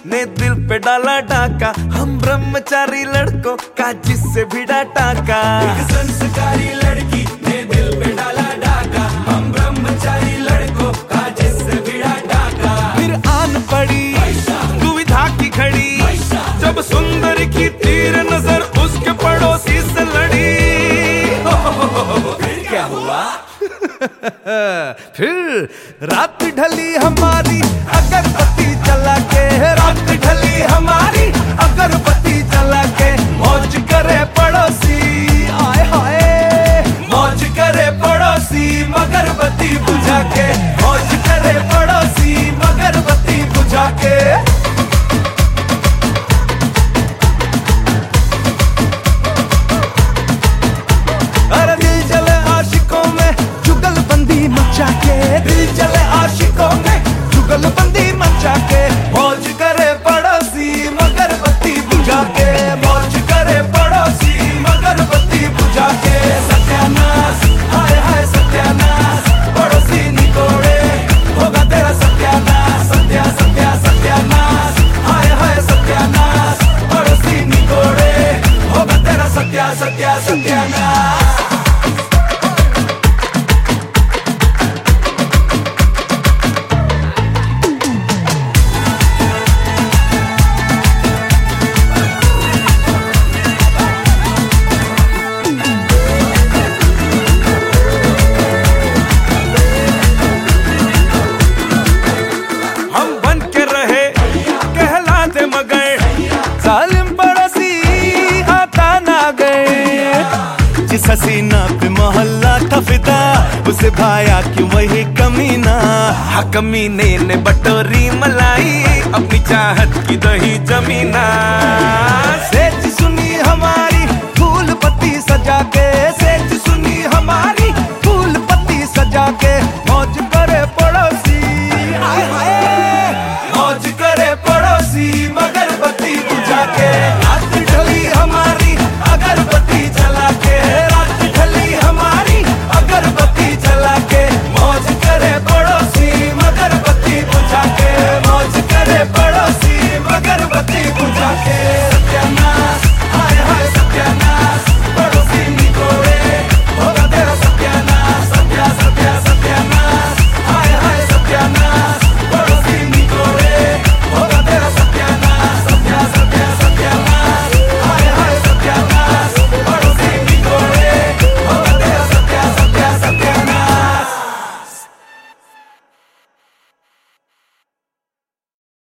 ने दिल पे डाला डाका, हम ब्रह्मचारी लड़कों का जिससे भिड़ा टाका। एक संस्कारी लड़की ने दिल पे डाला डाका, हम ब्रह्मचारी लड़कों का जिससे भिड़ा टाका। फिर आन पड़ी दुविधा की घड़ी, जब सुंदर की तीर नजर उसके पड़ोसी से लड़ी। फिर क्या हुआ? फिर रात ढली हमारी अगरबत्ती जला के, रात ढली हमारी अगरबत्ती जला के, मौज करे पड़ोसी आए हाय, मौज करे पड़ोसी मगरबत्ती बुझा के, मौज करे पड़ोसी मगरबत्ती बुझा के। दिल चले आशिकों में जुगलबंदी मचा के, मौज करे पड़ोसी मगरबत्ती बुझा के, मौज करे पड़ोसी मगरबत्ती बुझा के। सत्यानाश हाय हाय सत्यानाश, पड़ोसी निकोड़े होगा तेरा सत्यानाश, सत्या सत्या सत्यानाश, हाय हाय सत्यानाश, पड़ोसी निकोड़े होगा तेरा सत्या सत्या सत्यानाश। जालिम पड़ोसी आता ना गए, जिस हसीना पे मोहल्ला था फिदा, उसे भाया क्यों वही कमीना। हाँ कमीने ने बटोरी मलाई, अपनी चाहत की दही जमीना से